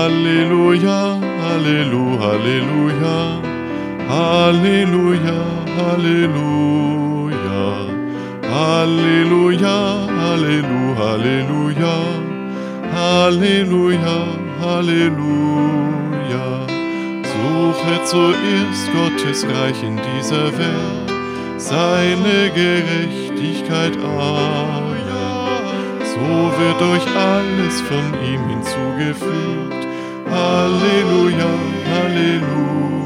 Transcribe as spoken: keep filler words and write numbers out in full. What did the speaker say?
Halleluja, Halleluja, Halleluja, Halleluja, Halleluja, Halleluja, Halleluja, Halleluja, Halleluja. Suche zuerst Gottes Reich in dieser Welt, seine Gerechtigkeit, ah ja, so wird euch alles von ihm hinzugefügt. Halleluja, Halleluja.